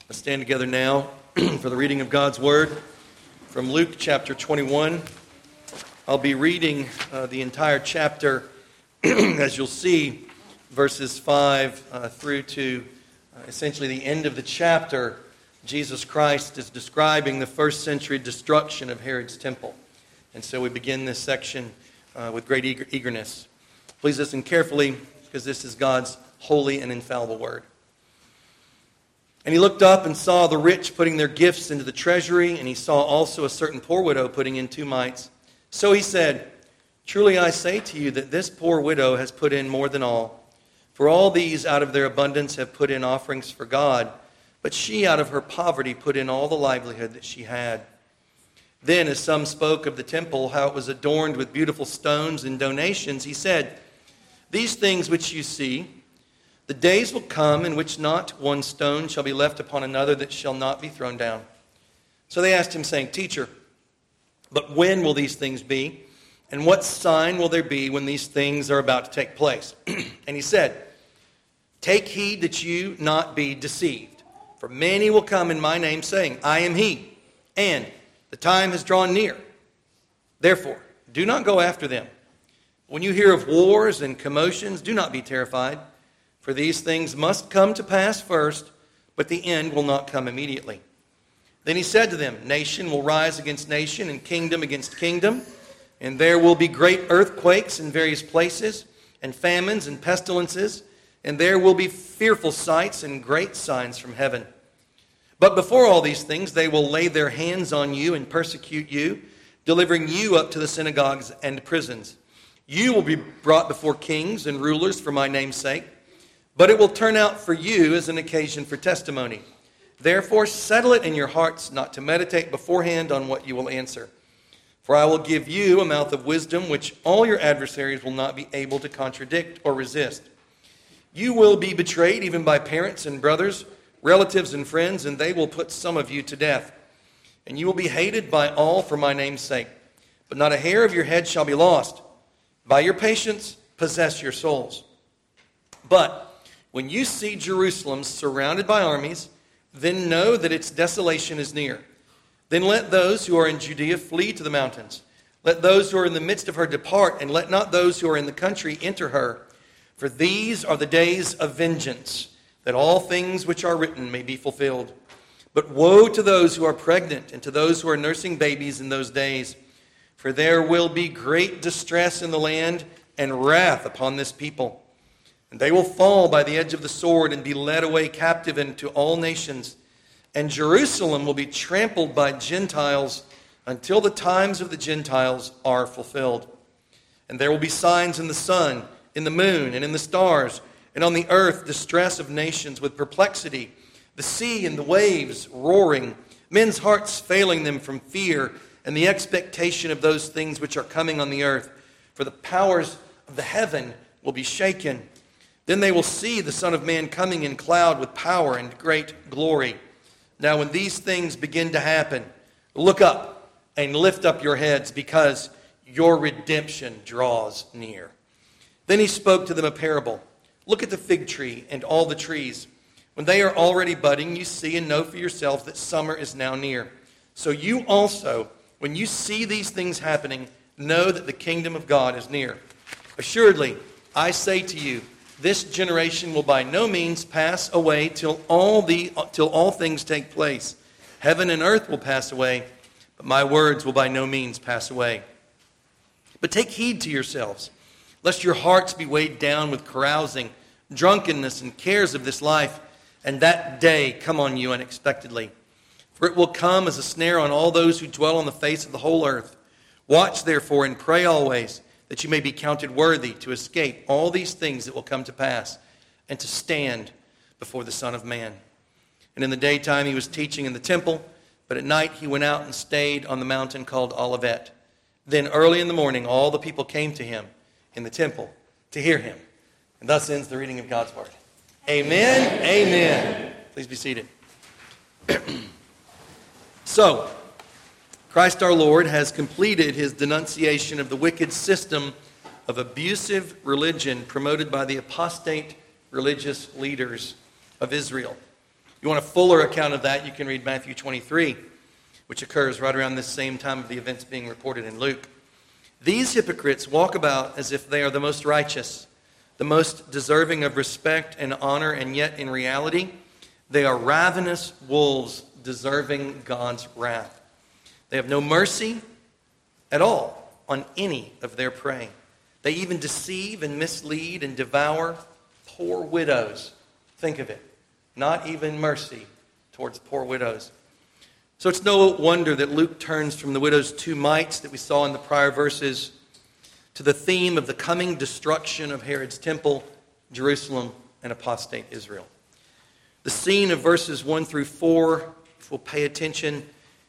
Let's stand together now for the reading of God's Word from Luke chapter 21. I'll be reading the entire chapter, as you'll see, verses 5 through to essentially the end of the chapter. Jesus Christ is describing the first century destruction of Herod's temple. And so we begin this section with great eagerness. Please listen carefully, because this is God's holy and infallible Word. And he looked up and saw the rich putting their gifts into the treasury, and he saw also a certain poor widow putting in 2 mites. So he said, "Truly I say to you that this poor widow has put in more than all. For all these out of their abundance have put in offerings for God, but she out of her poverty put in all the livelihood that she had." Then as some spoke of the temple, how it was adorned with beautiful stones and donations, he said, "These things which you see, the days will come in which not one stone shall be left upon another that shall not be thrown down." So they asked him, saying, "Teacher, but when will these things be? And what sign will there be when these things are about to take place?" And he said, "Take heed that you not be deceived. For many will come in my name, saying, 'I am he,' and 'the time has drawn near.' Therefore, do not go after them. When you hear of wars and commotions, do not be terrified. For these things must come to pass first, but the end will not come immediately." Then he said to them, "Nation will rise against nation, and kingdom against kingdom. And there will be great earthquakes in various places, and famines and pestilences. And there will be fearful sights and great signs from heaven. But before all these things, they will lay their hands on you and persecute you, delivering you up to the synagogues and prisons. You will be brought before kings and rulers for my name's sake. But it will turn out for you as an occasion for testimony. Therefore settle it in your hearts not to meditate beforehand on what you will answer. For I will give you a mouth of wisdom which all your adversaries will not be able to contradict or resist. You will be betrayed even by parents and brothers, relatives and friends, and they will put some of you to death. And you will be hated by all for my name's sake. But not a hair of your head shall be lost. By your patience possess your souls. But when you see Jerusalem surrounded by armies, then know that its desolation is near. Then let those who are in Judea flee to the mountains. Let those who are in the midst of her depart, and let not those who are in the country enter her. For these are the days of vengeance, that all things which are written may be fulfilled. But woe to those who are pregnant, and to those who are nursing babies in those days. For there will be great distress in the land, and wrath upon this people. And they will fall by the edge of the sword and be led away captive into all nations. And Jerusalem will be trampled by Gentiles until the times of the Gentiles are fulfilled. And there will be signs in the sun, in the moon, and in the stars, and on the earth distress of nations with perplexity, the sea and the waves roaring, men's hearts failing them from fear and the expectation of those things which are coming on the earth. For the powers of the heaven will be shaken. Then they will see the Son of Man coming in cloud with power and great glory. Now when these things begin to happen, look up and lift up your heads, because your redemption draws near." Then he spoke to them a parable. "Look at the fig tree and all the trees. When they are already budding, you see and know for yourselves that summer is now near. So you also, when you see these things happening, know that the kingdom of God is near. Assuredly, I say to you, this generation will by no means pass away till all things take place. Heaven and earth will pass away, but my words will by no means pass away. But take heed to yourselves, lest your hearts be weighed down with carousing, drunkenness, and cares of this life, and that day come on you unexpectedly. For it will come as a snare on all those who dwell on the face of the whole earth. Watch therefore and pray always, that you may be counted worthy to escape all these things that will come to pass, and to stand before the Son of Man." And in the daytime he was teaching in the temple, but at night he went out and stayed on the mountain called Olivet. Then early in the morning all the people came to him in the temple to hear him. And thus ends the reading of God's Word. Amen. Amen. Please be seated. So, Christ our Lord has completed his denunciation of the wicked system of abusive religion promoted by the apostate religious leaders of Israel. you want a fuller account of that, you can read Matthew 23, which occurs right around this same time of the events being reported in Luke. These hypocrites walk about as if they are the most righteous, the most deserving of respect and honor, and yet in reality, they are ravenous wolves deserving God's wrath. They have no mercy at all on any of their prey. They even deceive and mislead and devour poor widows. Think of it. Not even mercy towards poor widows. So it's no wonder that Luke turns from the widow's two mites that we saw in the prior verses to the theme of the coming destruction of Herod's temple, Jerusalem, and apostate Israel. The scene of verses 1 through 4, if we'll pay attention,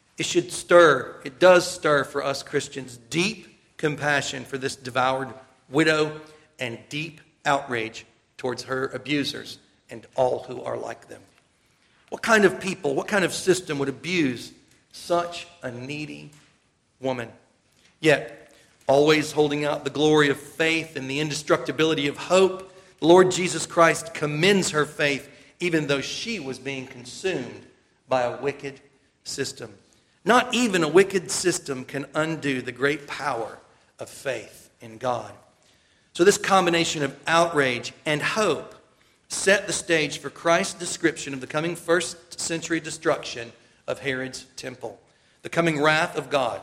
it does stir for us Christians deep compassion for this devoured widow and deep outrage towards her abusers and all who are like them. What kind of people, what kind of system would abuse such a needy woman? Yet, always holding out the glory of faith and the indestructibility of hope, the Lord Jesus Christ commends her faith even though she was being consumed by a wicked system. Not even a wicked system can undo the great power of faith in God. So this combination of outrage and hope set the stage for Christ's description of the coming first century destruction of Herod's temple, the coming wrath of God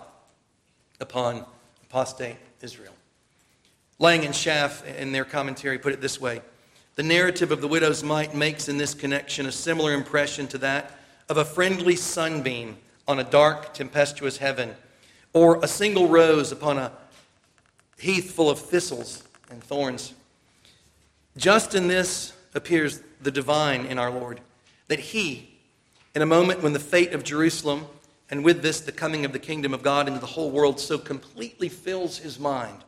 upon apostate Israel. Lang and Schaff, in their commentary, put it this way: the narrative of the widow's mite makes in this connection a similar impression to that of a friendly sunbeam on a dark, tempestuous heaven, or a single rose upon a heath full of thistles and thorns. Just in this appears the divine in our Lord, that He, in a moment when the fate of Jerusalem, and with this the coming of the kingdom of God into the whole world, so completely fills His mind,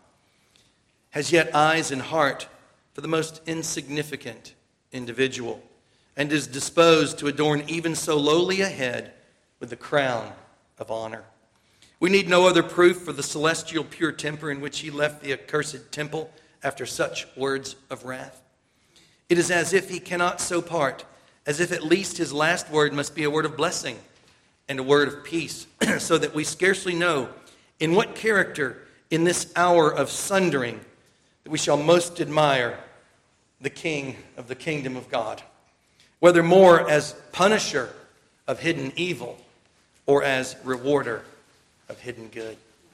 has yet eyes and heart for the most insignificant individual, and is disposed to adorn even so lowly a head with the crown of honor. We need no other proof for the celestial pure temper in which He left the accursed temple after such words of wrath. It is as if He cannot so part, as if at least His last word must be a word of blessing and a word of peace, so that we scarcely know in what character in this hour of sundering that we shall most admire the King of the kingdom of God, whether more as punisher of hidden evil or as rewarder of hidden good.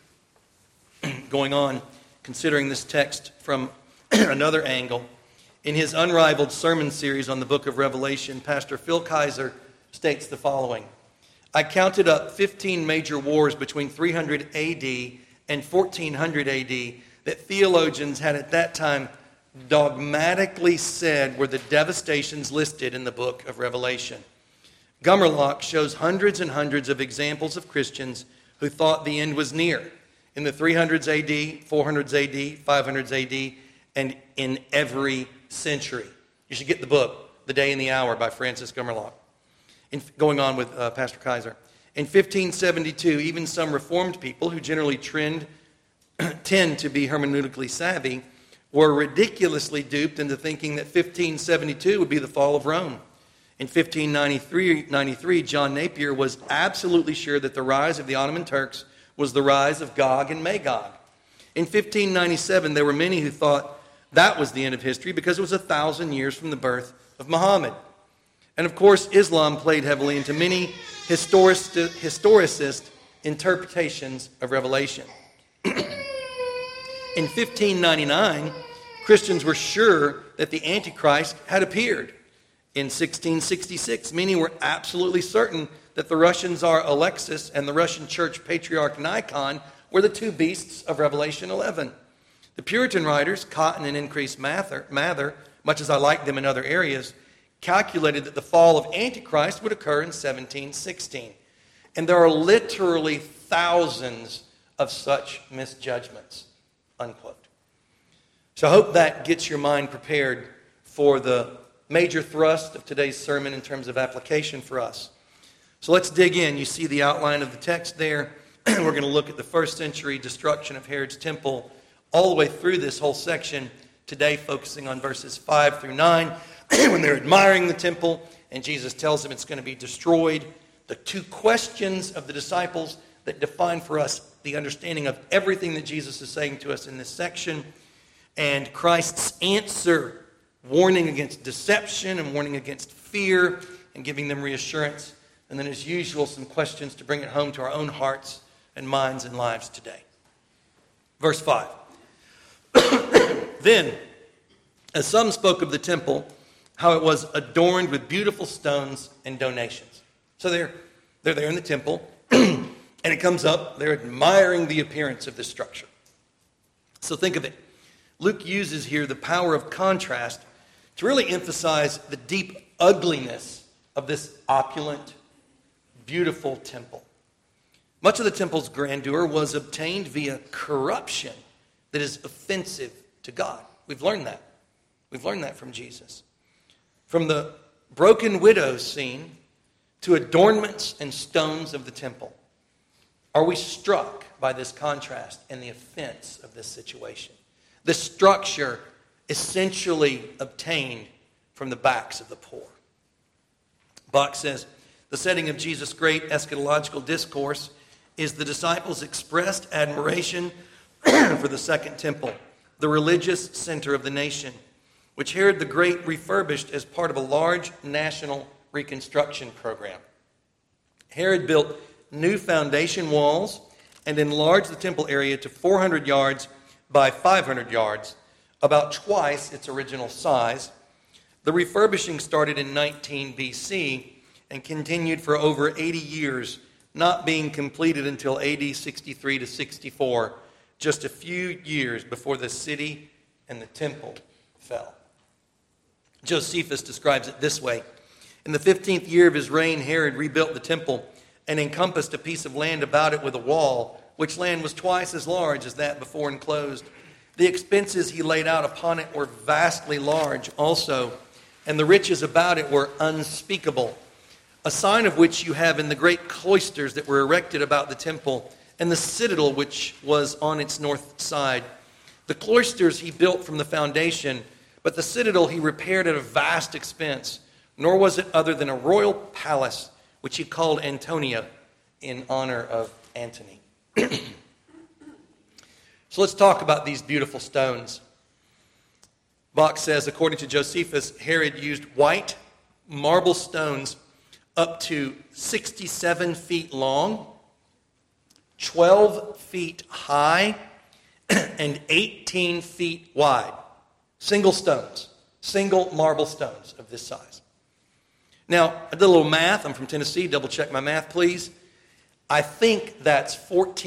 Going on, considering this text from another angle, in his unrivaled sermon series on the book of Revelation, Pastor Phil Kaiser states the following: I counted up 15 major wars between 300 AD and 1400 AD that theologians had at that time dogmatically said were the devastations listed in the book of Revelation. Gummerlock shows hundreds and hundreds of examples of Christians who thought the end was near in the 300s AD, 400s AD, 500s AD, and in every century. You should get the book, The Day and the Hour by Francis Gummerlock. Going on with Pastor Kaiser. In 1572, even some Reformed people who generally tend to be hermeneutically savvy were ridiculously duped into thinking that 1572 would be the fall of Rome. In 1593, John Napier was absolutely sure that the rise of the Ottoman Turks was the rise of Gog and Magog. In 1597, there were many who thought that was the end of history because it was 1,000 years from the birth of Muhammad. And of course, Islam played heavily into many historicist interpretations of Revelation. In 1599, Christians were sure that the Antichrist had appeared. In 1666, many were absolutely certain that the Russian Tsar Alexis and the Russian Church Patriarch Nikon were the two beasts of Revelation 11. The Puritan writers, Cotton and Increase Mather, much as I like them in other areas, calculated that the fall of Antichrist would occur in 1716. And there are literally thousands of such misjudgments, unquote. So I hope that gets your mind prepared for the major thrust of today's sermon in terms of application for us. So let's dig in. You see the outline of the text there. We're going to look at the first century destruction of Herod's temple all the way through this whole section, today focusing on verses 5 through 9, when they're admiring the temple and Jesus tells them it's going to be destroyed. The two questions of the disciples that define for us the understanding of everything that Jesus is saying to us in this section, and Christ's answer, warning against deception and warning against fear and giving them reassurance. And then, as usual, some questions to bring it home to our own hearts and minds and lives today. Verse 5. Then, as some spoke of the temple, how it was adorned with beautiful stones and donations. So they're there in the temple, and it comes up, they're admiring the appearance of this structure. So think of it. Luke uses here the power of contrast to really emphasize the deep ugliness of this opulent, beautiful temple. Much of the temple's grandeur was obtained via corruption that is offensive to God. We've learned that. We've learned that from Jesus. From the broken widow scene to adornments and stones of the temple. Are we struck by this contrast and the offense of this situation? The structure essentially obtained from the backs of the poor. Bach says, the setting of Jesus' great eschatological discourse is the disciples' expressed admiration for the second temple, the religious center of the nation, which Herod the Great refurbished as part of a large national reconstruction program. Herod built new foundation walls and enlarged the temple area to 400 yards by 500 yards, about twice its original size. The refurbishing started in 19 BC and continued for over 80 years, not being completed until AD 63 to 64, just a few years before the city and the temple fell. Josephus describes it this way. In the 15th year of his reign, Herod rebuilt the temple and encompassed a piece of land about it with a wall, which land was twice as large as that before enclosed. The expenses he laid out upon it were vastly large also, and the riches about it were unspeakable, a sign of which you have in the great cloisters that were erected about the temple and the citadel which was on its north side. The cloisters he built from the foundation, but the citadel he repaired at a vast expense, nor was it other than a royal palace, which he called Antonia in honor of Antony. So let's talk about these beautiful stones. Bach says, according to Josephus, Herod used white marble stones up to 67 feet long, 12 feet high, and 18 feet wide. Single stones, single marble stones of this size. Now, I did a little math. I'm from Tennessee. Double check my math, please. I think that's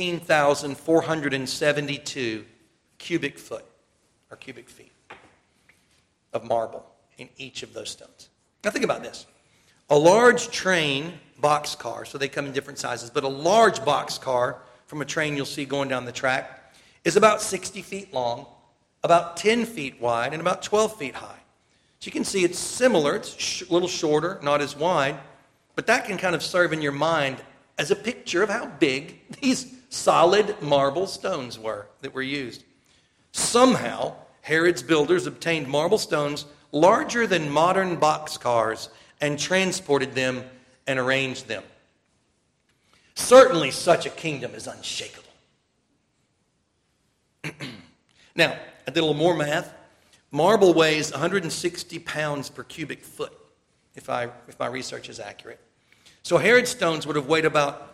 14,472 cubic foot or cubic feet of marble in each of those stones. Now think about this. A large train boxcar, so they come in different sizes, but a large boxcar from a train you'll see going down the track is about 60 feet long, about 10 feet wide, and about 12 feet high. So you can see it's similar. It's a little shorter, not as wide, but that can kind of serve in your mind as a picture of how big these solid marble stones were that were used. Somehow, Herod's builders obtained marble stones larger than modern boxcars and transported them and arranged them. Certainly, such a kingdom is unshakable. Now, I did a little more math. Marble weighs 160 pounds per cubic foot, if my research is accurate. So Herod's stones would have weighed about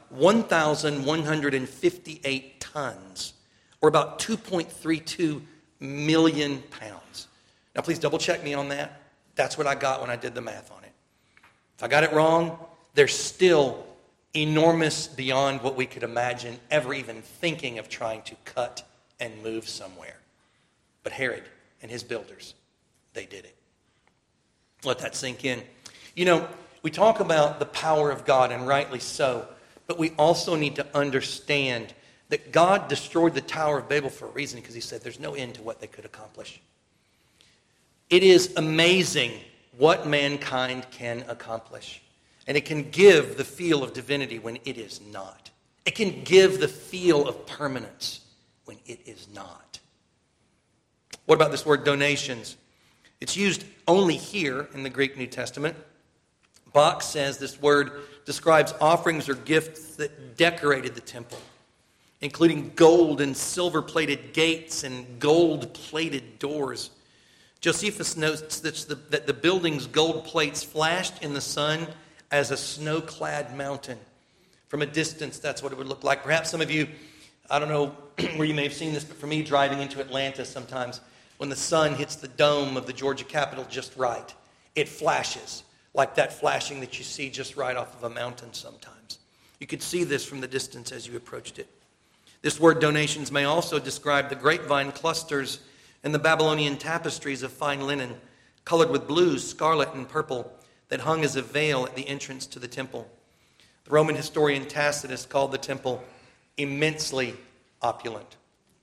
1,158 tons, or about 2.32 million pounds. Now, please double check me on that. That's what I got when I did the math on it. If I got it wrong, they're still enormous beyond what we could imagine ever even thinking of trying to cut and move somewhere. But Herod and his builders, they did it. Let that sink in. You know, we talk about the power of God, and rightly so, but we also need to understand that God destroyed the Tower of Babel for a reason, because he said there's no end to what they could accomplish. It is amazing what mankind can accomplish. And it can give the feel of divinity when it is not. It can give the feel of permanence when it is not. What about this word donations? It's used only here in the Greek New Testament, Bach says this word describes offerings or gifts that decorated the temple, including gold and silver-plated gates and gold-plated doors. Josephus notes that the building's gold plates flashed in the sun as a snow-clad mountain. From a distance, that's what it would look like. Perhaps some of you, I don't know where you may have seen this, but for me, driving into Atlanta sometimes, when the sun hits the dome of the Georgia Capitol just right, it flashes like that flashing that you see just right off of a mountain sometimes. You could see this from the distance as you approached it. This word donations may also describe the grapevine clusters and the Babylonian tapestries of fine linen, colored with blue, scarlet, and purple, that hung as a veil at the entrance to the temple. The Roman historian Tacitus called the temple immensely opulent.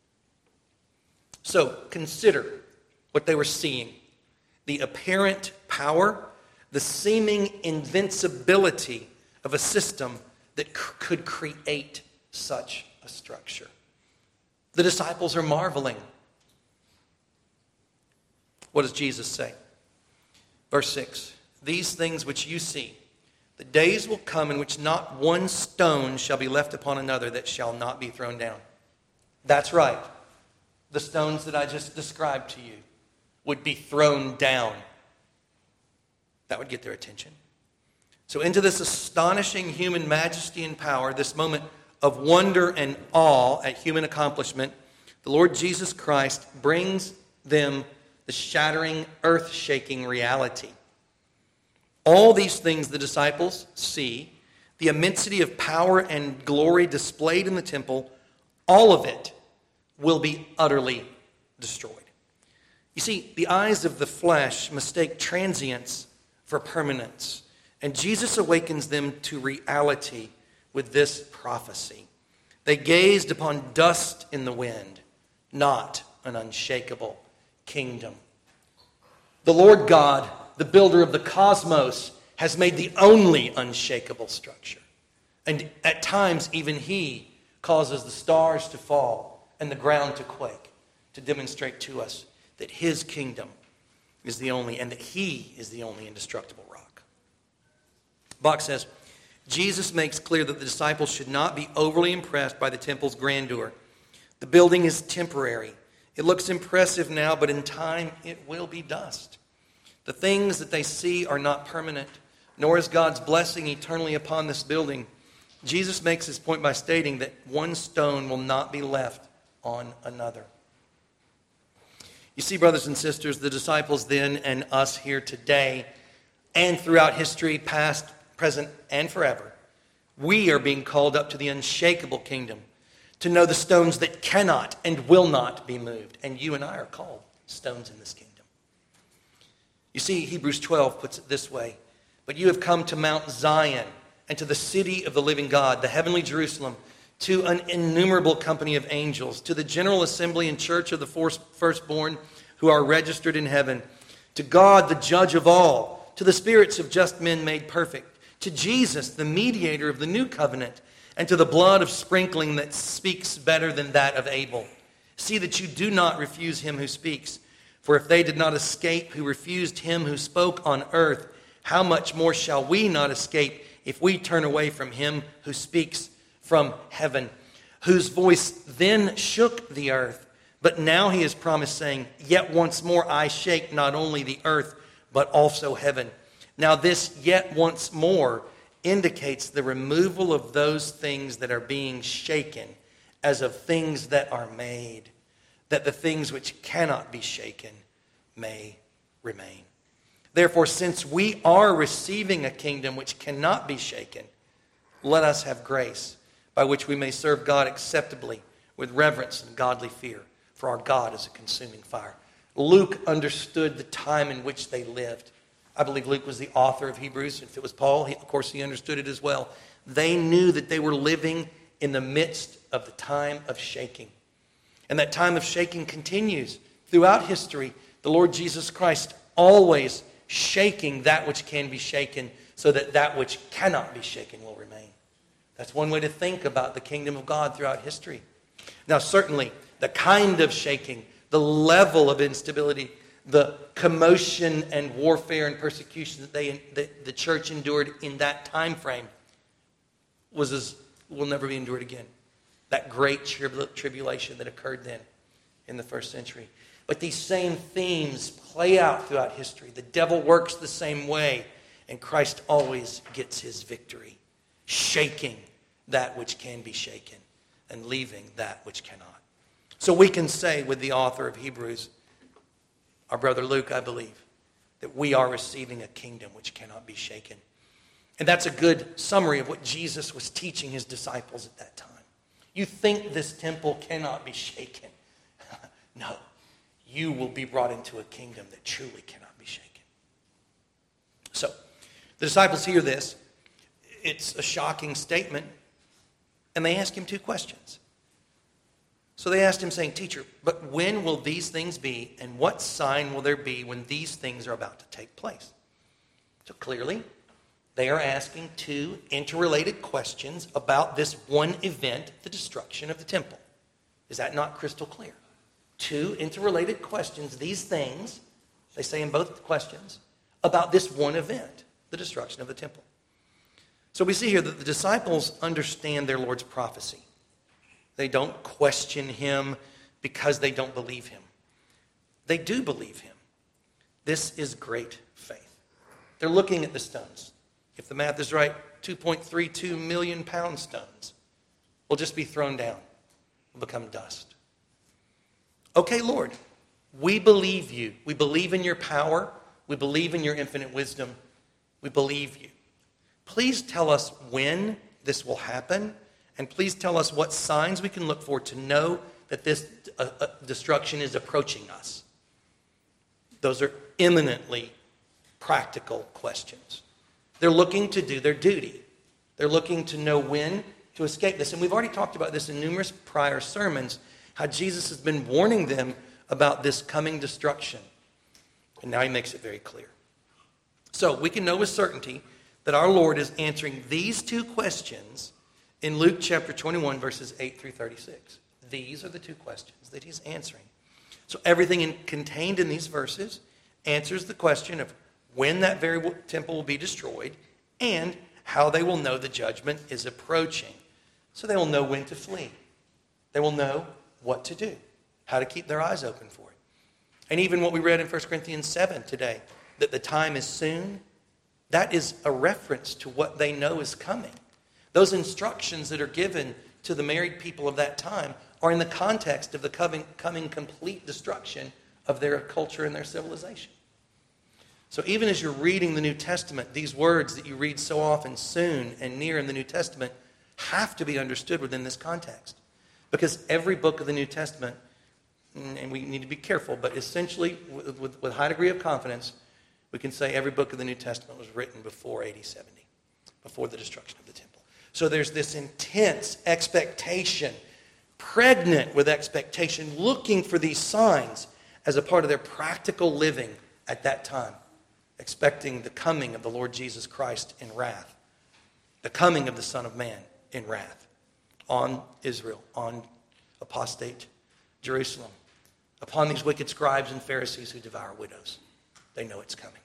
So consider what they were seeing: the apparent power, the seeming invincibility of a system that could create such a structure. The disciples are marveling. What does Jesus say? Verse 6, "These things which you see, the days will come in which not one stone shall be left upon another that shall not be thrown down." That's right. The stones that I just described to you would be thrown down. That would get their attention. So into this astonishing human majesty and power, this moment of wonder and awe at human accomplishment, the Lord Jesus Christ brings them the shattering, earth-shaking reality. All these things the disciples see, the immensity of power and glory displayed in the temple, all of it will be utterly destroyed. You see, the eyes of the flesh mistake transience for permanence, and Jesus awakens them to reality with this prophecy. They gazed upon dust in the wind, not an unshakable kingdom. The Lord God, the builder of the cosmos, has made the only unshakable structure. And at times, even He causes the stars to fall and the ground to quake, to demonstrate to us that His kingdom is the only, and that He is the only indestructible rock. Bach says, Jesus makes clear that the disciples should not be overly impressed by the temple's grandeur. The building is temporary. It looks impressive now, but in time it will be dust. The things that they see are not permanent, nor is God's blessing eternally upon this building. Jesus makes his point by stating that one stone will not be left on another. You see, brothers and sisters, the disciples then and us here today and throughout history, past, present, and forever, we are being called up to the unshakable kingdom, to know the stones that cannot and will not be moved. And you and I are called stones in this kingdom. You see, Hebrews 12 puts it this way: "But you have come to Mount Zion and to the city of the living God, the heavenly Jerusalem, to an innumerable company of angels, to the general assembly and church of the firstborn who are registered in heaven, to God, the judge of all, to the spirits of just men made perfect, to Jesus, the mediator of the new covenant, and to the blood of sprinkling that speaks better than that of Abel. See that you do not refuse him who speaks. For if they did not escape who refused him who spoke on earth, how much more shall we not escape if we turn away from him who speaks from heaven, whose voice then shook the earth. But now he has promised, saying, yet once more I shake not only the earth, but also heaven. Now this yet once more indicates the removal of those things that are being shaken as of things that are made, that the things which cannot be shaken may remain. Therefore, since we are receiving a kingdom which cannot be shaken, let us have grace by which we may serve God acceptably with reverence and godly fear, for our God is a consuming fire. Luke understood the time in which they lived. I believe Luke was the author of Hebrews. If it was Paul, of course he understood it as well. They knew that they were living in the midst of the time of shaking. And that time of shaking continues throughout history. The Lord Jesus Christ always shaking that which can be shaken, so that that which cannot be shaken will remain. That's one way to think about the kingdom of God throughout history. Now, certainly, the kind of shaking, the level of instability the commotion and warfare and persecution that the church endured in that time frame will never be endured again. That great tribulation that occurred then in the first century. But these same themes play out throughout history. The devil works the same way, and Christ always gets his victory, shaking that which can be shaken and leaving that which cannot. So we can say with the author of Hebrews, our brother Luke, I believe, that we are receiving a kingdom which cannot be shaken. And that's a good summary of what Jesus was teaching his disciples at that time. You think this temple cannot be shaken. No, you will be brought into a kingdom that truly cannot be shaken. So, the disciples hear this. It's a shocking statement. And they ask him two questions. So they asked him saying, "Teacher, but when will these things be, and what sign will there be when these things are about to take place?" So clearly, they are asking two interrelated questions about this one event, the destruction of the temple. Is that not crystal clear? Two interrelated questions, these things, they say in both questions, about this one event, the destruction of the temple. So we see here that the disciples understand their Lord's prophecy. They don't question him because they don't believe him. They do believe him. This is great faith. They're looking at the stones. If the math is right, 2.32 million pound stones will just be thrown down, will become dust. Okay, Lord, we believe you. We believe in your power. We believe in your infinite wisdom. We believe you. Please tell us when this will happen, and please tell us what signs we can look for to know that this destruction is approaching us. Those are eminently practical questions. They're looking to do their duty. They're looking to know when to escape this. And we've already talked about this in numerous prior sermons, how Jesus has been warning them about this coming destruction. And now he makes it very clear. So we can know with certainty that our Lord is answering these two questions in Luke chapter 21, verses 8 through 36. These are the two questions that he's answering. So everything contained in these verses answers the question of when that very temple will be destroyed and how they will know the judgment is approaching. So they will know when to flee. They will know what to do, how to keep their eyes open for it. And even what we read in 1 Corinthians 7 today, that the time is soon, that is a reference to what they know is coming. Those instructions that are given to the married people of that time are in the context of the coming complete destruction of their culture and their civilization. So even as you're reading the New Testament, these words that you read so often, soon and near in the New Testament, have to be understood within this context. Because every book of the New Testament, and we need to be careful, but essentially with high degree of confidence, we can say every book of the New Testament was written before AD 70, before the destruction of the temple. So there's this intense expectation, pregnant with expectation, looking for these signs as a part of their practical living at that time, expecting the coming of the Lord Jesus Christ in wrath, the coming of the Son of Man in wrath on Israel, on apostate Jerusalem, upon these wicked scribes and Pharisees who devour widows. They know it's coming.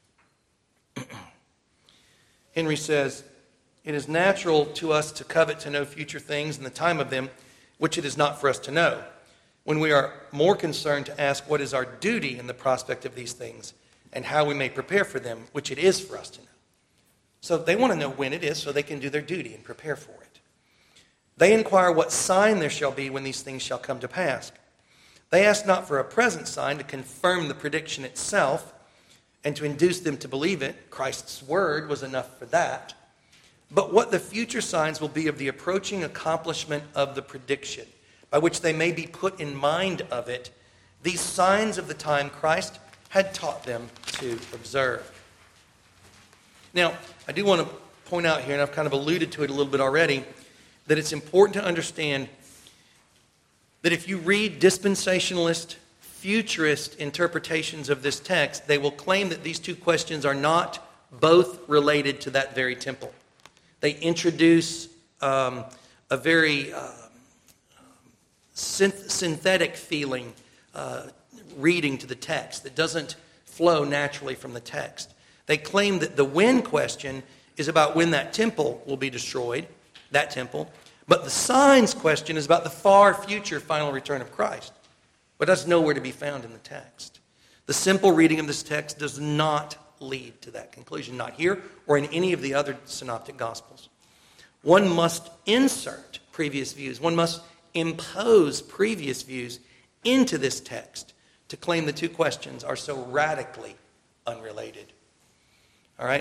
Henry says, "It is natural to us to covet to know future things and the time of them, which it is not for us to know, when we are more concerned to ask what is our duty in the prospect of these things and how we may prepare for them, which it is for us to know." So they want to know when it is so they can do their duty and prepare for it. They inquire what sign there shall be when these things shall come to pass. They ask not for a present sign to confirm the prediction itself and to induce them to believe it. Christ's word was enough for that. But what the future signs will be of the approaching accomplishment of the prediction, by which they may be put in mind of it, these signs of the time Christ had taught them to observe. Now, I do want to point out here, and I've kind of alluded to it a little bit already, that it's important to understand that if you read dispensationalist, futurist interpretations of this text, they will claim that these two questions are not both related to that very temple. They introduce a very synthetic feeling, reading to the text that doesn't flow naturally from the text. They claim that the when question is about when that temple will be destroyed, that temple, but the signs question is about the far future final return of Christ. But that's nowhere to be found in the text. The simple reading of this text does not lead to that conclusion, not here or in any of the other synoptic gospels. One must insert previous views. One must impose previous views into this text to claim the two questions are so radically unrelated. All right?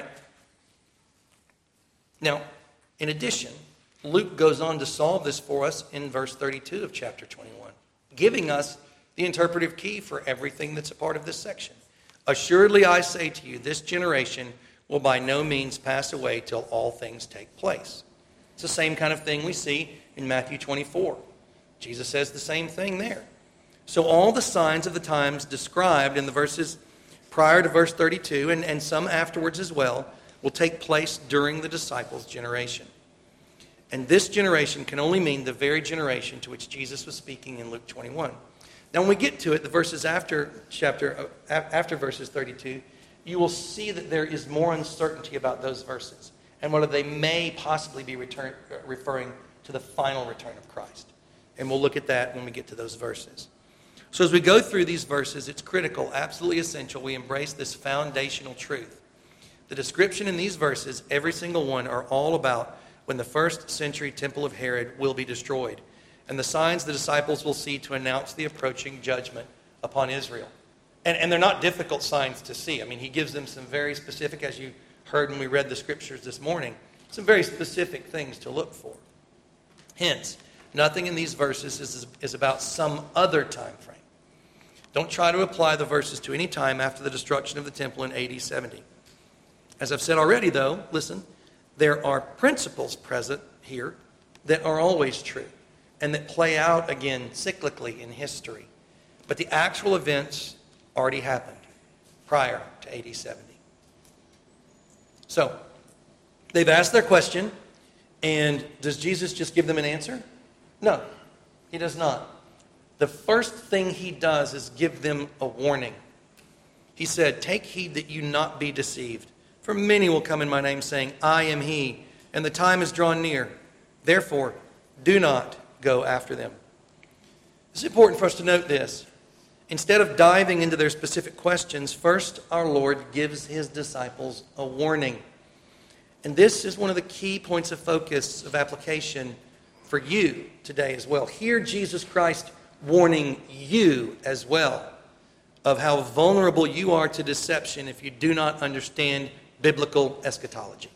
Now, in addition, Luke goes on to solve this for us in verse 32 of chapter 21, giving us the interpretive key for everything that's a part of this section. Assuredly, I say to you, this generation will by no means pass away till all things take place. It's the same kind of thing we see in Matthew 24. Jesus says the same thing there. So all the signs of the times described in the verses prior to verse 32, and some afterwards as well, will take place during the disciples' generation. And this generation can only mean the very generation to which Jesus was speaking in Luke 21. Now when we get to it, the verses after verses 32, you will see that there is more uncertainty about those verses and whether they may possibly be referring to the final return of Christ. And we'll look at that when we get to those verses. So as we go through these verses, it's critical, absolutely essential, we embrace this foundational truth. The description in these verses, every single one, are all about when the first century temple of Herod will be destroyed, and the signs the disciples will see to announce the approaching judgment upon Israel. And they're not difficult signs to see. I mean, he gives them some very specific, as you heard when we read the scriptures this morning, some very specific things to look for. Hence, nothing in these verses is about some other time frame. Don't try to apply the verses to any time after the destruction of the temple in AD 70. As I've said already, though, listen, there are principles present here that are always true and that play out again cyclically in history. But the actual events already happened prior to AD 70. So, they've asked their question, and does Jesus just give them an answer? No, he does not. The first thing he does is give them a warning. He said, "Take heed that you not be deceived. For many will come in my name, saying, 'I am he,' and the time is drawn near. Therefore, do not go after them." It's important for us to note this. Instead of diving into their specific questions, first our Lord gives his disciples a warning. And this is one of the key points of focus of application for you today as well. Hear Jesus Christ warning you as well of how vulnerable you are to deception if you do not understand biblical eschatology.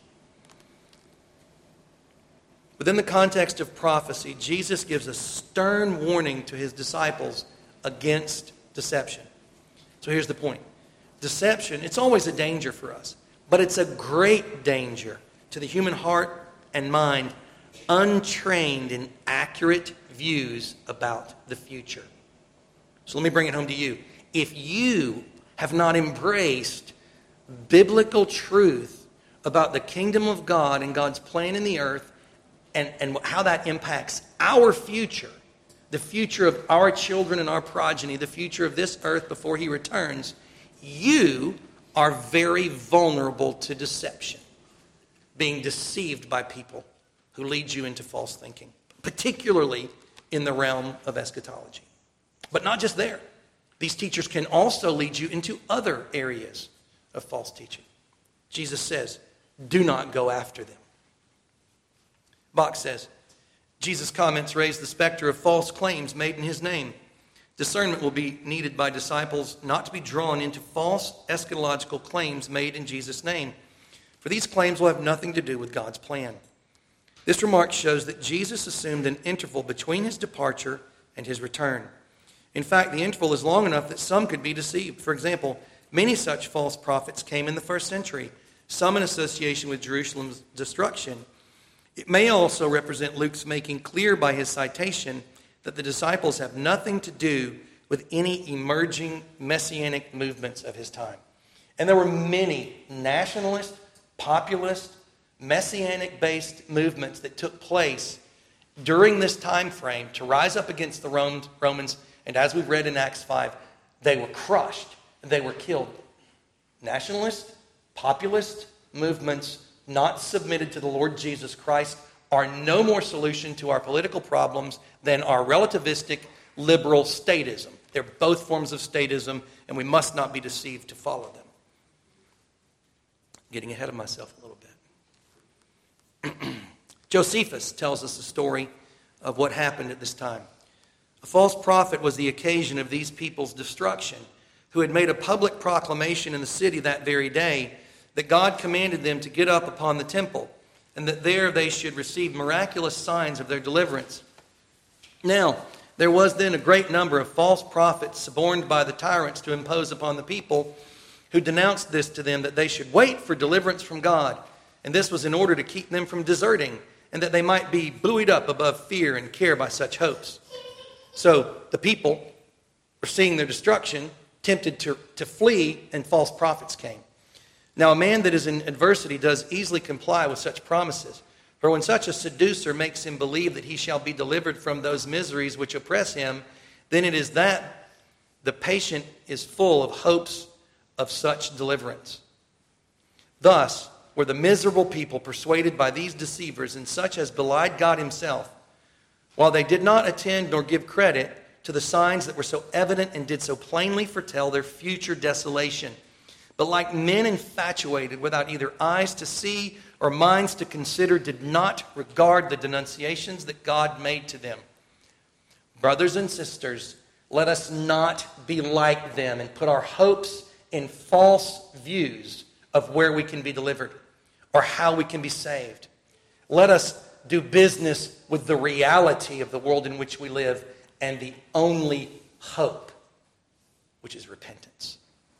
Within the context of prophecy, Jesus gives a stern warning to his disciples against deception. So here's the point. Deception, it's always a danger for us, but it's a great danger to the human heart and mind untrained in accurate views about the future. So let me bring it home to you. If you have not embraced biblical truth about the kingdom of God and God's plan in the earth and how that impacts our future, the future of our children and our progeny, the future of this earth before he returns, you are very vulnerable to deception, being deceived by people who lead you into false thinking, particularly in the realm of eschatology. But not just there. These teachers can also lead you into other areas of false teaching. Jesus says, do not go after them. Bach says, Jesus' comments raise the specter of false claims made in his name. Discernment will be needed by disciples not to be drawn into false eschatological claims made in Jesus' name, for these claims will have nothing to do with God's plan. This remark shows that Jesus assumed an interval between his departure and his return. In fact, the interval is long enough that some could be deceived. For example, many such false prophets came in the first century, some in association with Jerusalem's destruction. It may also represent Luke's making clear by his citation that the disciples have nothing to do with any emerging messianic movements of his time. And there were many nationalist, populist, messianic-based movements that took place during this time frame to rise up against the Romans. And as we've read in Acts 5, They were crushed. They were killed. Nationalist, populist movements not submitted to the Lord Jesus Christ are no more solution to our political problems than our relativistic liberal statism. They're both forms of statism, and we must not be deceived to follow them. Getting ahead of myself a little bit. Josephus tells us the story of what happened at this time. A false prophet was the occasion of these people's destruction, who had made a public proclamation in the city that very day that God commanded them to get up upon the temple, and that there they should receive miraculous signs of their deliverance. Now, there was then a great number of false prophets suborned by the tyrants to impose upon the people, who denounced this to them, that they should wait for deliverance from God. And this was in order to keep them from deserting, and that they might be buoyed up above fear and care by such hopes. So the people were seeing their destruction, tempted to flee, and false prophets came. Now a man that is in adversity does easily comply with such promises. For when such a seducer makes him believe that he shall be delivered from those miseries which oppress him, then it is that the patient is full of hopes of such deliverance. Thus were the miserable people persuaded by these deceivers, and such as belied God himself, while they did not attend nor give credit to the signs that were so evident and did so plainly foretell their future desolation. But like men infatuated, without either eyes to see or minds to consider, did not regard the denunciations that God made to them. Brothers and sisters, let us not be like them and put our hopes in false views of where we can be delivered or how we can be saved. Let us do business with the reality of the world in which we live and the only hope, which is repentance.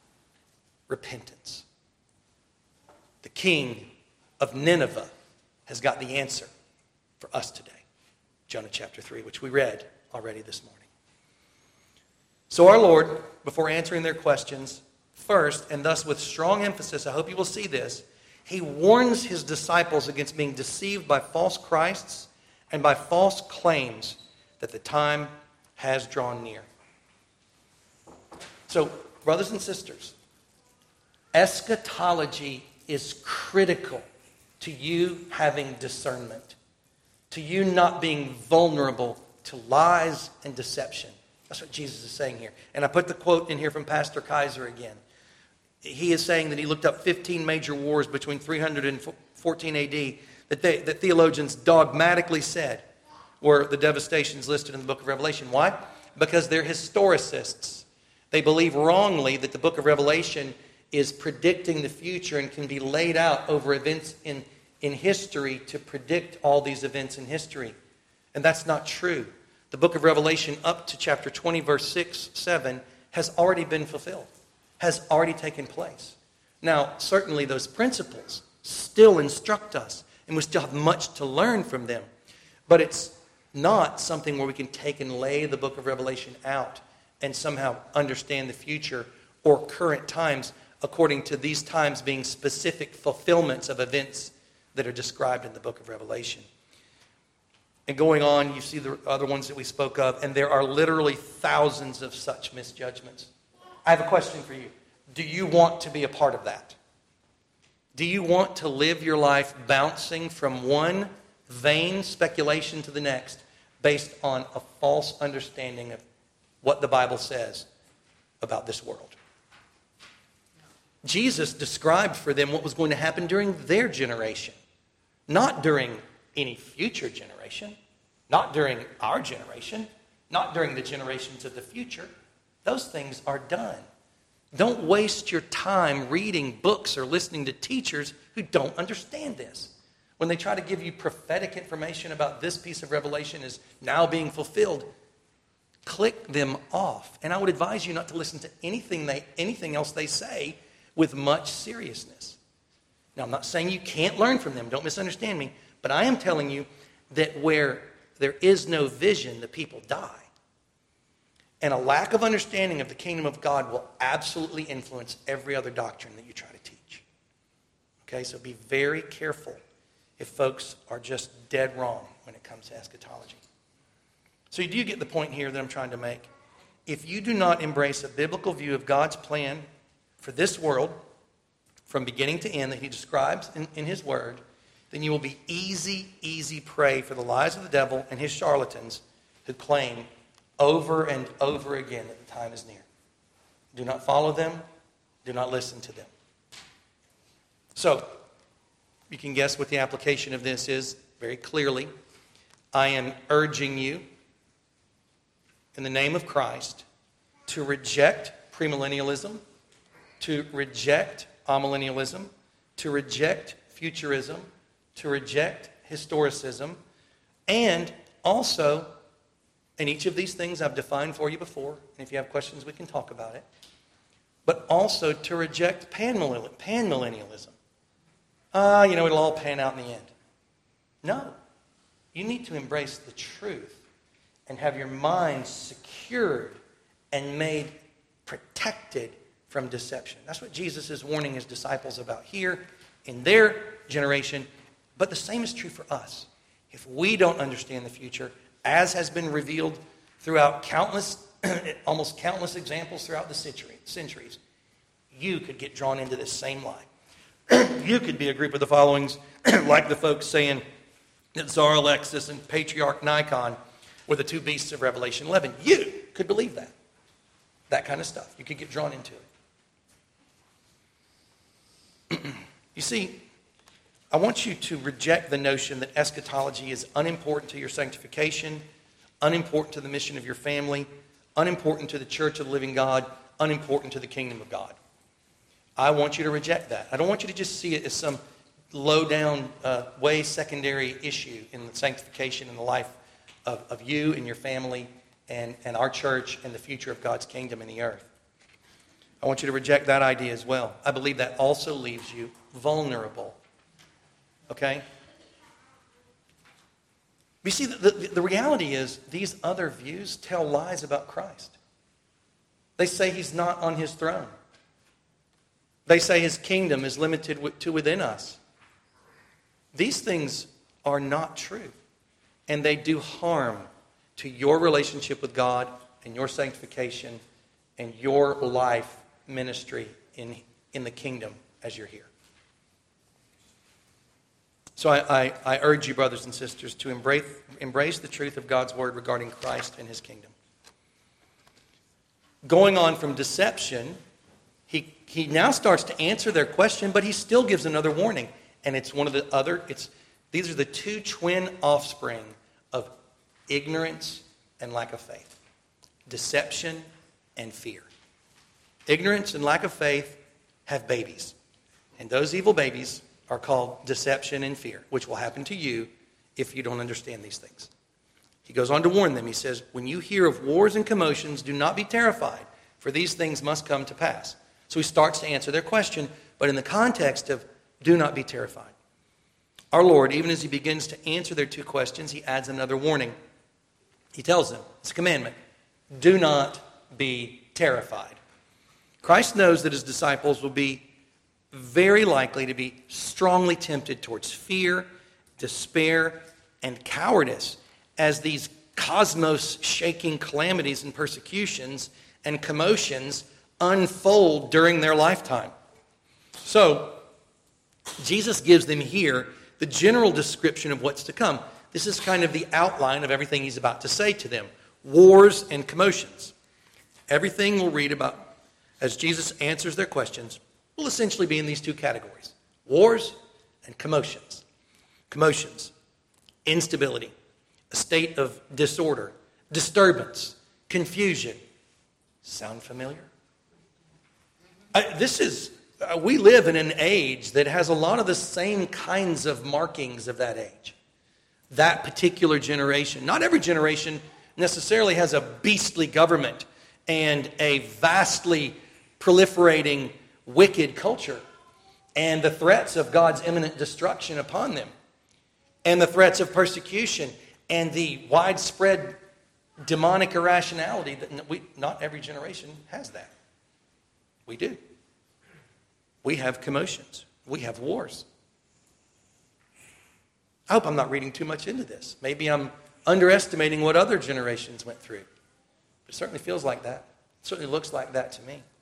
Repentance. The king of Nineveh has got the answer for us today. Jonah chapter 3, which we read already this morning. So our Lord, before answering their questions, first, and thus with strong emphasis, I hope you will see this, he warns his disciples against being deceived by false Christs and by false claims that the time has drawn near. So, brothers and sisters, eschatology is critical to you having discernment, to you not being vulnerable to lies and deception. That's what Jesus is saying here. And I put the quote in here from Pastor Kaiser again. He is saying that he looked up 15 major wars between 300 and 14 AD that theologians dogmatically said were the devastations listed in the book of Revelation. Why? Because they're historicists. They believe wrongly that the book of Revelation is predicting the future and can be laid out over events in history to predict all these events in history. And that's not true. The book of Revelation up to chapter 20, verse 6, 7 has already been fulfilled, has already taken place. Now, certainly those principles still instruct us, and we still have much to learn from them. But it's not something where we can take and lay the book of Revelation out and somehow understand the future or current times according to these times being specific fulfillments of events that are described in the book of Revelation. And going on, you see the other ones that we spoke of, and there are literally thousands of such misjudgments. I have a question for you. Do you want to be a part of that? Do you want to live your life bouncing from one vain speculation to the next based on a false understanding of what the Bible says about this world? Jesus described for them what was going to happen during their generation, not during any future generation, not during our generation, not during the generations of the future. Those things are done. Don't waste your time reading books or listening to teachers who don't understand this. When they try to give you prophetic information about this piece of revelation is now being fulfilled, click them off. And I would advise you not to listen to anything else they say with much seriousness. Now, I'm not saying you can't learn from them. Don't misunderstand me. But I am telling you that where there is no vision, the people die. And a lack of understanding of the kingdom of God will absolutely influence every other doctrine that you try to teach. Okay, so be very careful if folks are just dead wrong when it comes to eschatology. So you do get the point here that I'm trying to make. if you do not embrace a biblical view of God's plan for this world, from beginning to end, that he describes in his word, then you will be easy prey for the lies of the devil and his charlatans who claim over and over again that the time is near. Do not follow them. Do not listen to them. So, you can guess what the application of this is very clearly. I am urging you, in the name of Christ, to reject premillennialism, to reject amillennialism, to reject futurism, to reject historicism, and also, and each of these things I've defined for you before, and if you have questions we can talk about it, but also to reject panmillennialism. It'll all pan out in the end. No. You need to embrace the truth and have your mind secured and made protected from deception. That's what Jesus is warning his disciples about here in their generation. But the same is true for us. If we don't understand the future, as has been revealed throughout almost countless examples throughout the centuries, you could get drawn into this same lie. You could be a group of the followings, like the folks saying that Tsar Alexis and Patriarch Nikon were the two beasts of Revelation 11. You could believe that. That kind of stuff. You could get drawn into it. You see, I want you to reject the notion that eschatology is unimportant to your sanctification, unimportant to the mission of your family, unimportant to the church of the living God, unimportant to the kingdom of God. I want you to reject that. I don't want you to just see it as some low-down, way secondary issue in the sanctification and the life of you and your family and our church and the future of God's kingdom in the earth. I want you to reject that idea as well. I believe that also leaves you vulnerable. Okay? But you see, the reality is these other views tell lies about Christ. They say he's not on his throne. They say his kingdom is limited to within us. These things are not true. And they do harm to your relationship with God and your sanctification and your life ministry in the kingdom as you're here. So I urge you, brothers and sisters, to embrace the truth of God's word regarding Christ and his kingdom. Going on from deception, he now starts to answer their question, but he still gives another warning. And it's one of the other, these are the two twin offspring of ignorance and lack of faith. Deception and fear. Ignorance and lack of faith have babies. And those evil babies are called deception and fear, which will happen to you if you don't understand these things. He goes on to warn them. He says, when you hear of wars and commotions, do not be terrified, for these things must come to pass. So he starts to answer their question, but in the context of do not be terrified. Our Lord, even as he begins to answer their two questions, he adds another warning. He tells them, it's a commandment, do not be terrified. Christ knows that his disciples will be very likely to be strongly tempted towards fear, despair, and cowardice as these cosmos-shaking calamities and persecutions and commotions unfold during their lifetime. So, Jesus gives them here the general description of what's to come. This is kind of the outline of everything he's about to say to them. Wars and commotions. Everything we'll read about as Jesus answers their questions will essentially be in these two categories. Wars and commotions. Commotions. Instability. A state of disorder. Disturbance. Confusion. Sound familiar? We live in an age that has a lot of the same kinds of markings of that age. That particular generation. Not every generation necessarily has a beastly government and a vastly proliferating wicked culture and the threats of God's imminent destruction upon them and the threats of persecution and the widespread demonic irrationality that not every generation has that. We do. We have commotions. We have wars. I hope I'm not reading too much into this. Maybe I'm underestimating what other generations went through. It certainly feels like that. It certainly looks like that to me.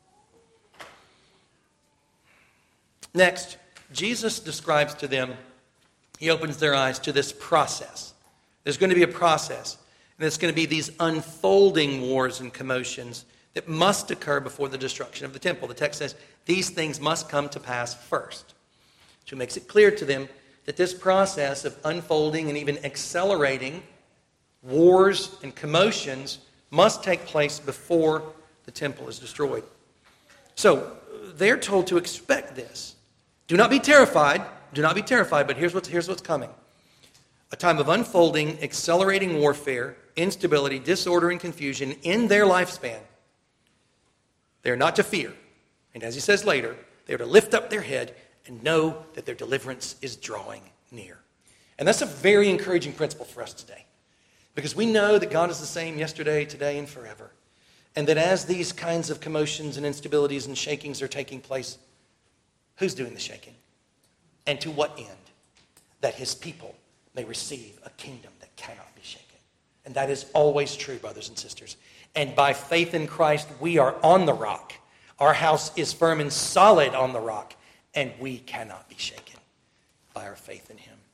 Next, Jesus describes to them, he opens their eyes to this process. There's going to be a process, and it's going to be these unfolding wars and commotions that must occur before the destruction of the temple. The text says these things must come to pass first. So it makes it clear to them that this process of unfolding and even accelerating wars and commotions must take place before the temple is destroyed. So they're told to expect this. Do not be terrified. Do not be terrified, but here's what's coming. A time of unfolding, accelerating warfare, instability, disorder, and confusion in their lifespan. They are not to fear. And as he says later, they are to lift up their head and know that their deliverance is drawing near. And that's a very encouraging principle for us today. Because we know that God is the same yesterday, today, and forever. And that as these kinds of commotions and instabilities and shakings are taking place, who's doing the shaking? And to what end? That his people may receive a kingdom that cannot be shaken. And that is always true, brothers and sisters. And by faith in Christ, we are on the rock. Our house is firm and solid on the rock. And we cannot be shaken by our faith in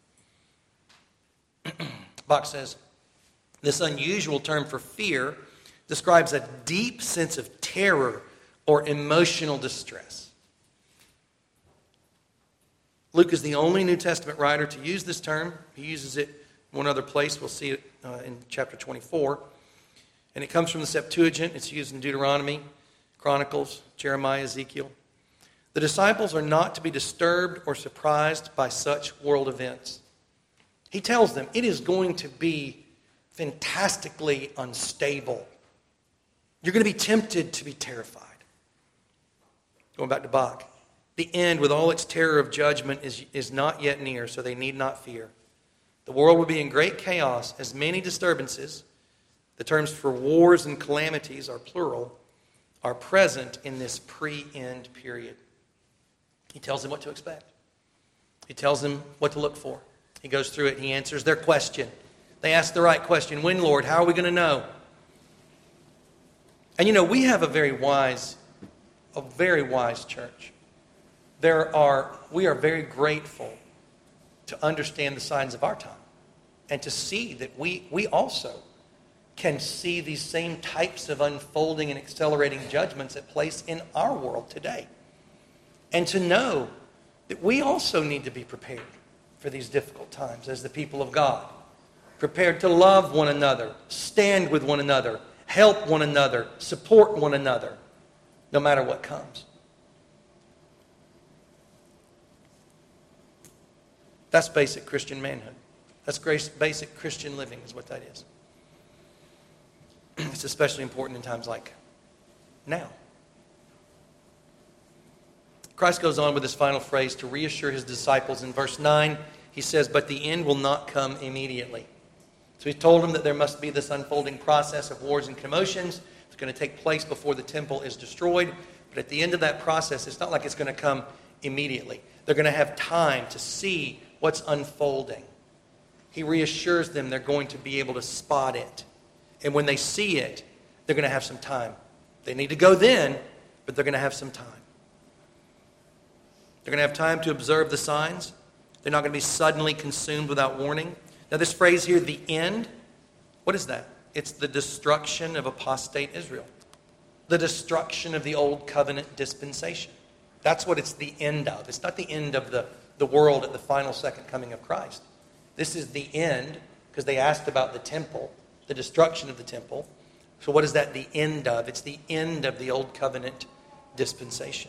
him. Bach says, this unusual term for fear describes a deep sense of terror or emotional distress. Luke is the only New Testament writer to use this term. He uses it in one other place. We'll see it in chapter 24. And it comes from the Septuagint. It's used in Deuteronomy, Chronicles, Jeremiah, Ezekiel. The disciples are not to be disturbed or surprised by such world events. He tells them it is going to be fantastically unstable. You're going to be tempted to be terrified. Going back to Bach. The end, with all its terror of judgment, is not yet near, so they need not fear. The world will be in great chaos as many disturbances, the terms for wars and calamities are plural, are present in this pre-end period. He tells them what to expect. He tells them what to look for. He goes through it. He answers their question. They ask the right question. When, Lord? How are we going to know? And you know, we have a very wise church. We are very grateful to understand the signs of our time and to see that we also can see these same types of unfolding and accelerating judgments at place in our world today. And to know that we also need to be prepared for these difficult times as the people of God. Prepared to love one another, stand with one another, help one another, support one another, no matter what comes. That's basic Christian manhood. That's basic Christian living is what that is. It's especially important in times like now. Christ goes on with this final phrase to reassure his disciples. In verse 9, he says, but the end will not come immediately. So he told them that there must be this unfolding process of wars and commotions. It's going to take place before the temple is destroyed. But at the end of that process, it's not like it's going to come immediately. They're going to have time to see what's unfolding. He reassures them they're going to be able to spot it. And when they see it, they're going to have some time. They need to go then, but they're going to have some time. They're going to have time to observe the signs. They're not going to be suddenly consumed without warning. Now this phrase here, the end, what is that? It's the destruction of apostate Israel. The destruction of the old covenant dispensation. That's what it's the end of. It's not the end of the world at the final second coming of Christ. This is the end, because they asked about the temple, the destruction of the temple. So what is that the end of? It's the end of the old covenant dispensation.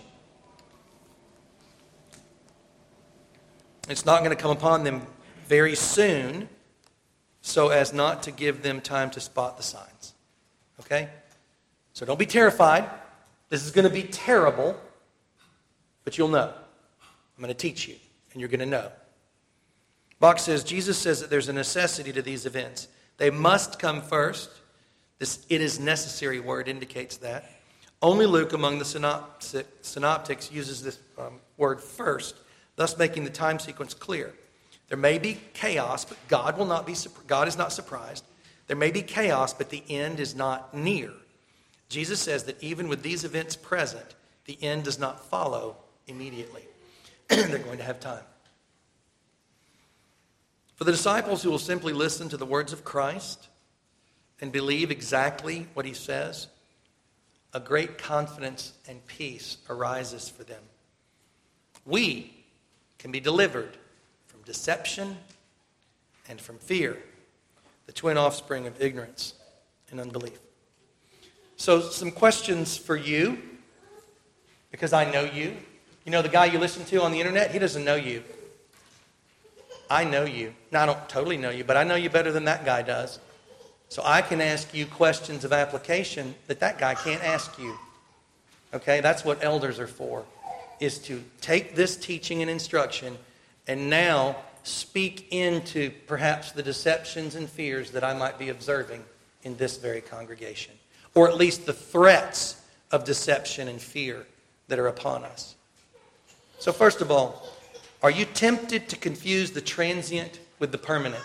It's not going to come upon them very soon, so as not to give them time to spot the signs. Okay? So don't be terrified. This is going to be terrible, but you'll know. I'm going to teach you, and you're going to know. Bach says, Jesus says that there's a necessity to these events. They must come first. This "it is necessary" word indicates that. Only Luke among the synoptics uses this word first, thus making the time sequence clear. There may be chaos, but God is not surprised. There may be chaos, but the end is not near. Jesus says that even with these events present, the end does not follow immediately. They're going to have time. For the disciples who will simply listen to the words of Christ and believe exactly what he says, a great confidence and peace arises for them. We can be delivered from deception and from fear, the twin offspring of ignorance and unbelief. So some questions for you, because I know you. You know the guy you listen to on the internet? He doesn't know you. I know you. Now, I don't totally know you, but I know you better than that guy does. So I can ask you questions of application that guy can't ask you. Okay? That's what elders are for, is to take this teaching and instruction and now speak into perhaps the deceptions and fears that I might be observing in this very congregation. Or at least the threats of deception and fear that are upon us. So first of all, are you tempted to confuse the transient with the permanent?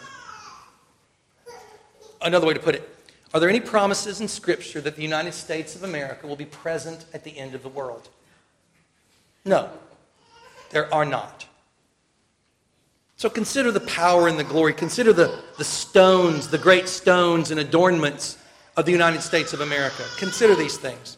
Another way to put it, are there any promises in Scripture that the United States of America will be present at the end of the world? No, there are not. So consider the power and the glory. Consider the stones, the great stones and adornments of the United States of America. Consider these things.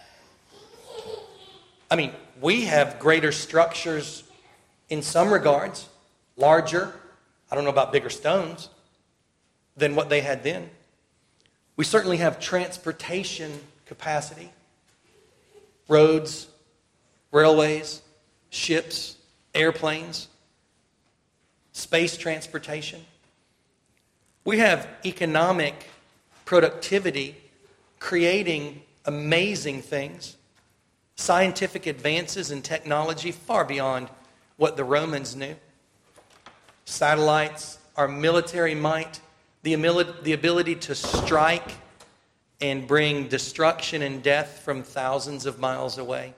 I mean, we have greater structures in some regards, larger, I don't know about bigger stones, than what they had then. We certainly have transportation capacity, roads, railways, ships, airplanes, space transportation. We have economic productivity creating amazing things, scientific advances in technology far beyond what the Romans knew. Satellites, our military might, the ability to strike and bring destruction and death from thousands of miles away.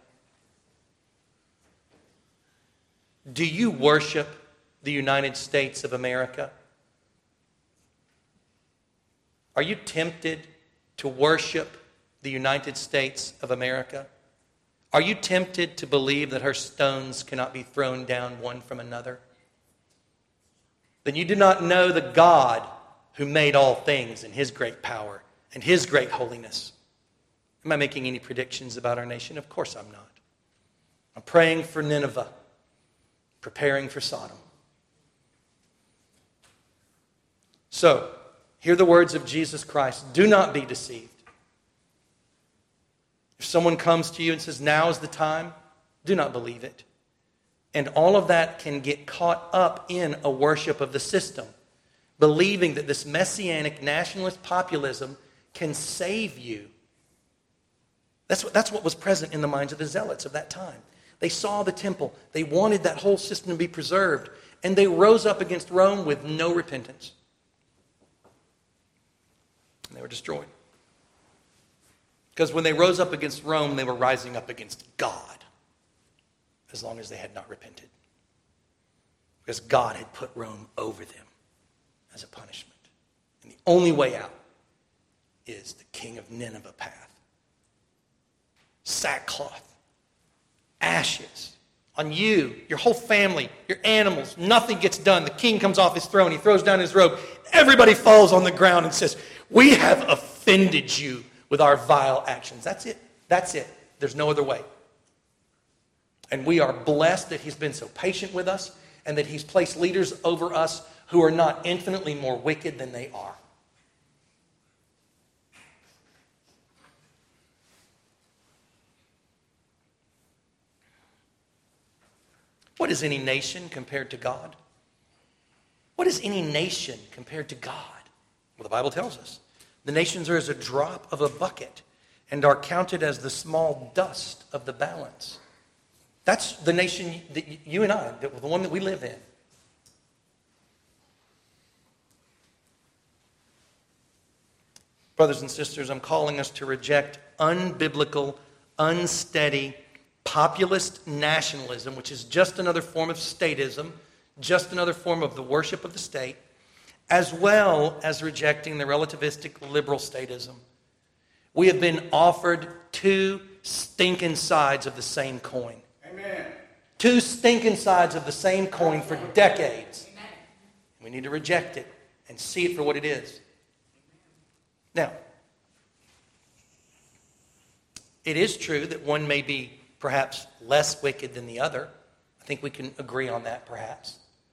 Do you worship the United States of America? Are you tempted to worship the United States of America? Are you tempted to believe that her stones cannot be thrown down one from another? Then you do not know the God who made all things in his great power and his great holiness. Am I making any predictions about our nation? Of course I'm not. I'm praying for Nineveh, preparing for Sodom. So, hear the words of Jesus Christ. Do not be deceived. If someone comes to you and says, now is the time, do not believe it. And all of that can get caught up in a worship of the system, believing that this messianic nationalist populism can save you. That's what was present in the minds of the zealots of that time. They saw the temple. They wanted that whole system to be preserved. And they rose up against Rome with no repentance. And they were destroyed. Because when they rose up against Rome, they were rising up against God, as long as they had not repented. Because God had put Rome over them as a punishment. And the only way out is the king of Nineveh path. Sackcloth, ashes on you, your whole family, your animals. Nothing gets done. The king comes off his throne. He throws down his robe. Everybody falls on the ground and says, we have offended you with our vile actions. That's it. That's it. There's no other way. And we are blessed that he's been so patient with us and that he's placed leaders over us who are not infinitely more wicked than they are. What is any nation compared to God? What is any nation compared to God? Well, the Bible tells us. The nations are as a drop of a bucket and are counted as the small dust of the balance. That's the nation that you and I, the one that we live in. Brothers and sisters, I'm calling us to reject unbiblical, unsteady, populist nationalism, which is just another form of statism, just another form of the worship of the state, as well as rejecting the relativistic liberal statism. We have been offered two stinking sides of the same coin. Amen. Two stinking sides of the same coin for decades. We need to reject it and see it for what it is. Now, it is true that one may be perhaps less wicked than the other. I think we can agree on that perhaps.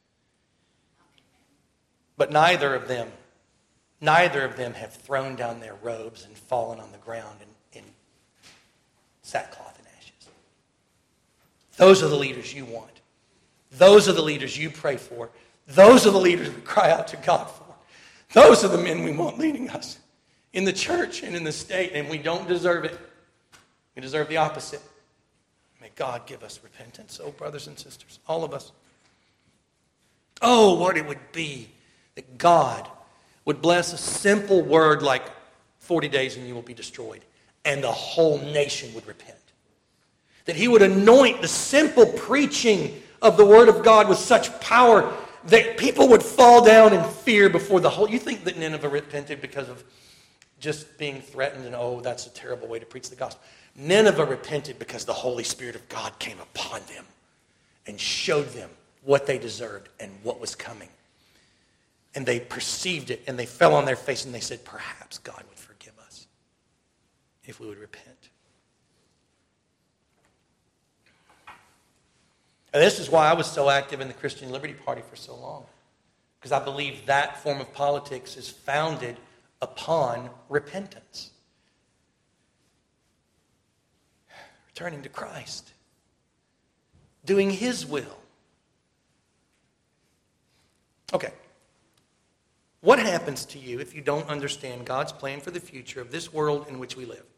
But neither of them have thrown down their robes and fallen on the ground in sackcloth and ashes. Those are the leaders you want. Those are the leaders you pray for. Those are the leaders we cry out to God for. Those are the men we want leading us in the church and in the state, and we don't deserve it. We deserve the opposite. May God give us repentance, oh brothers and sisters, all of us. Oh, what it would be that God would bless a simple word like 40 days and you will be destroyed, and the whole nation would repent. That he would anoint the simple preaching of the word of God with such power that people would fall down in fear before the whole... You think that Nineveh repented because of just being threatened and, oh, that's a terrible way to preach the gospel. Nineveh repented because the Holy Spirit of God came upon them and showed them what they deserved and what was coming. And they perceived it, and they fell on their face, and they said, perhaps God would forgive us if we would repent. And this is why I was so active in the Christian Liberty Party for so long. Because I believe that form of politics is founded upon repentance. Returning to Christ. Doing His will. Okay. What happens to you if you don't understand God's plan for the future of this world in which we live?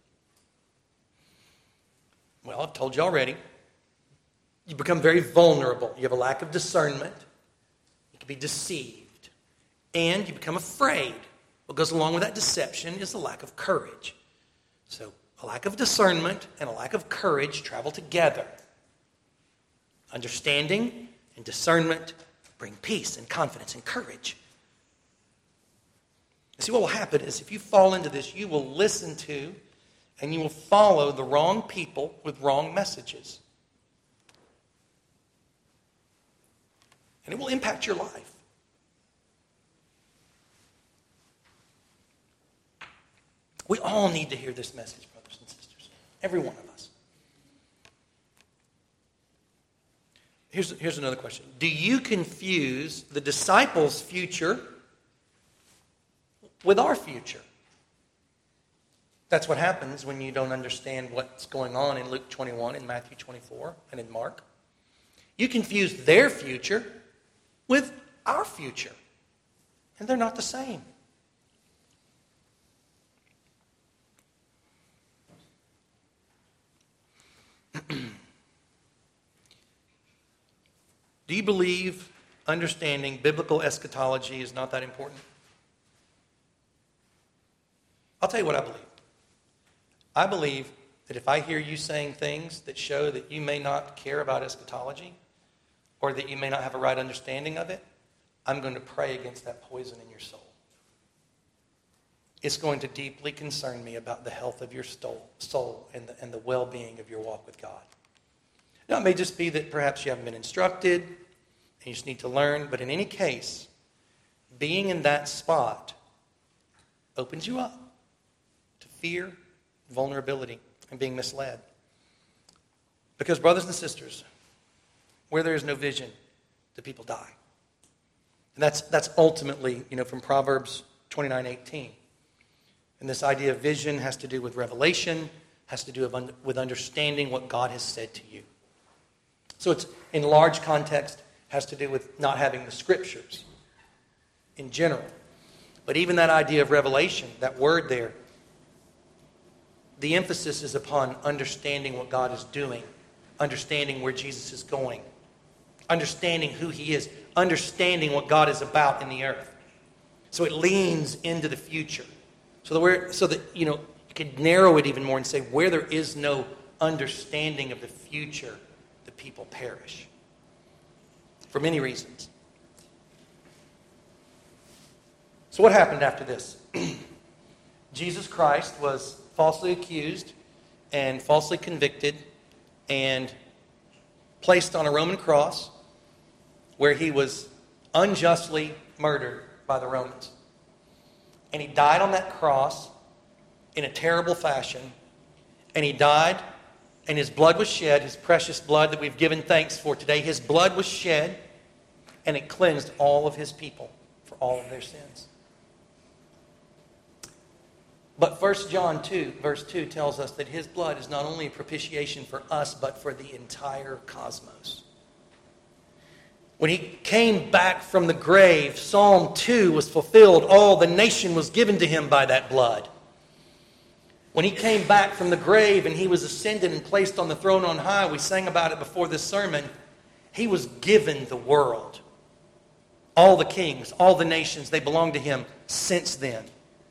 Well, I've told you already. You become very vulnerable. You have a lack of discernment. You can be deceived. And you become afraid. What goes along with that deception is the lack of courage. So, a lack of discernment and a lack of courage travel together. Understanding and discernment bring peace and confidence and courage. You see, what will happen is if you fall into this, you will listen to and you will follow the wrong people with wrong messages. And it will impact your life. We all need to hear this message, brothers and sisters. Every one of us. Here's another question. Do you confuse the disciples' future with our future? That's what happens when you don't understand what's going on in Luke 21, in Matthew 24, and in Mark. You confuse their future with our future. And they're not the same. Do you believe understanding biblical eschatology is not that important? I'll tell you what I believe. I believe that if I hear you saying things that show that you may not care about eschatology or that you may not have a right understanding of it, I'm going to pray against that poison in your soul. It's going to deeply concern me about the health of your soul and the well-being of your walk with God. Now, it may just be that perhaps you haven't been instructed and you just need to learn, but in any case, being in that spot opens you up to fear, vulnerability, and being misled. Because, brothers and sisters, where there is no vision, the people die. And that's ultimately, from Proverbs 29:18. And this idea of vision has to do with revelation, has to do with understanding what God has said to you. So it's, in large context, has to do with not having the scriptures in general. But even that idea of revelation, that word there, the emphasis is upon understanding what God is doing, understanding where Jesus is going, understanding who He is, understanding what God is about in the earth. So it leans into the future. So that you could narrow it even more and say where there is no understanding of the future, the people perish. For many reasons. So what happened after this? Jesus Christ was falsely accused and falsely convicted and placed on a Roman cross where he was unjustly murdered by the Romans. And he died on that cross in a terrible fashion. And he died, and his blood was shed, his precious blood that we've given thanks for today. His blood was shed, and it cleansed all of his people for all of their sins. But 1 John 2, verse 2 tells us that his blood is not only a propitiation for us, but for the entire cosmos. When he came back from the grave, Psalm 2 was fulfilled. All the nation was given to him by that blood. When he came back from the grave and he was ascended and placed on the throne on high, we sang about it before this sermon, he was given the world. All the kings, all the nations, they belong to him since then.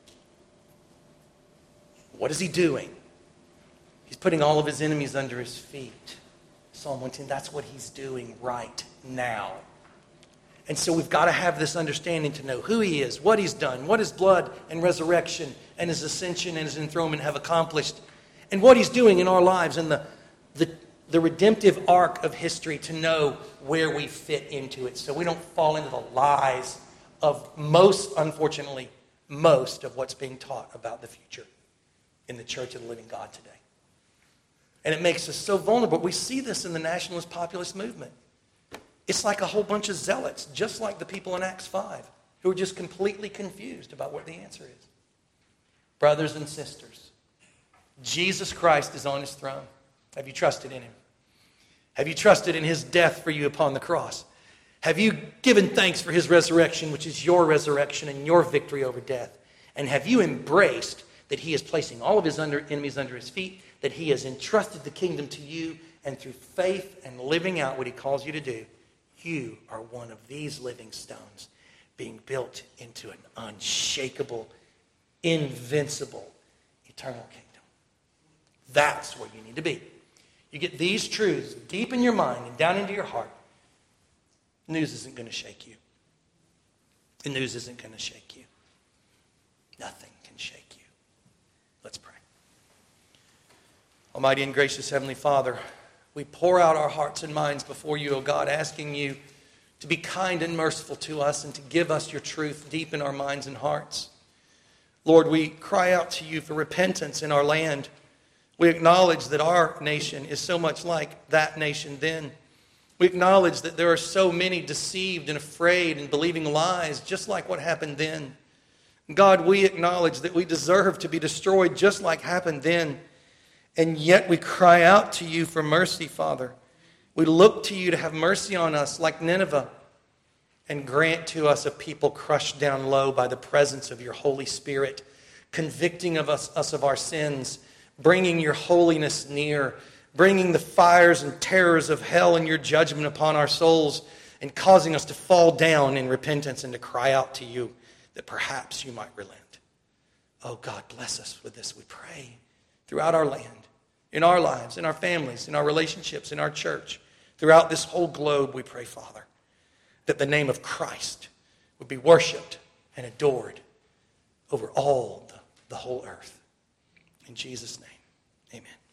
What is he doing? He's putting all of his enemies under his feet. Psalm 110, that's what he's doing right now. And so we've got to have this understanding to know who he is, what he's done, what his blood and resurrection and his ascension and his enthronement have accomplished, and what he's doing in our lives and the redemptive arc of history, to know where we fit into it so we don't fall into the lies of unfortunately, most of what's being taught about the future in the Church of the Living God today. And it makes us so vulnerable. We see this in the nationalist populist movement. It's like a whole bunch of zealots, just like the people in Acts 5, who are just completely confused about what the answer is. Brothers and sisters, Jesus Christ is on his throne. Have you trusted in him? Have you trusted in his death for you upon the cross? Have you given thanks for his resurrection, which is your resurrection and your victory over death? And have you embraced that he is placing all of his enemies under his feet, that he has entrusted the kingdom to you, and through faith and living out what he calls you to do, you are one of these living stones being built into an unshakable, invincible, eternal kingdom. That's where you need to be. You get these truths deep in your mind and down into your heart, news isn't going to shake you. The news isn't going to shake you. Nothing can shake you. Let's pray. Almighty and gracious Heavenly Father, we pour out our hearts and minds before you, O God, asking you to be kind and merciful to us and to give us your truth deep in our minds and hearts. Lord, we cry out to you for repentance in our land. We acknowledge that our nation is so much like that nation then. We acknowledge that there are so many deceived and afraid and believing lies, just like what happened then. God, we acknowledge that we deserve to be destroyed just like happened then. And yet we cry out to you for mercy, Father. We look to you to have mercy on us like Nineveh, and grant to us a people crushed down low by the presence of your Holy Spirit, convicting of us of our sins, bringing your holiness near, bringing the fires and terrors of hell and your judgment upon our souls, and causing us to fall down in repentance and to cry out to you that perhaps you might relent. Oh God, bless us with this, we pray, throughout our land, in our lives, in our families, in our relationships, in our church, throughout this whole globe, we pray, Father, that the name of Christ would be worshiped and adored over all the whole earth. In Jesus' name, amen.